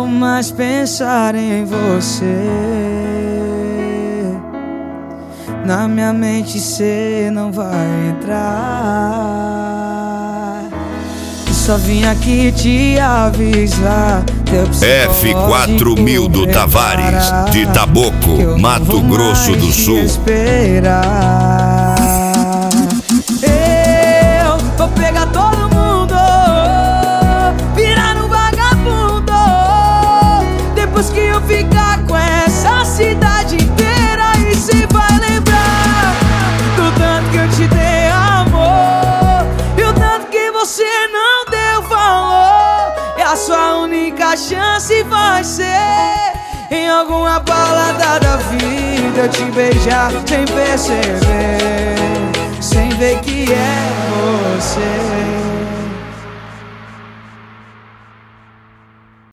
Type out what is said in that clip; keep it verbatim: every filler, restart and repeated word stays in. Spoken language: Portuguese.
mais pensar em você. Na minha mente cê não vai entrar. Só vim aqui te avisar. F quatro mil do Tavares, de Taboco, Mato Grosso do Sul. Esperar. Eu vou pegar todo mundo, virar um vagabundo. Depois que eu ficar com essa cidade inteira, e cê vai lembrar do tanto que eu te dei amor e o tanto que você não deu valor. E a sua única chance vai ser em alguma balada da vida eu te beijar sem perceber, sem ver que é você.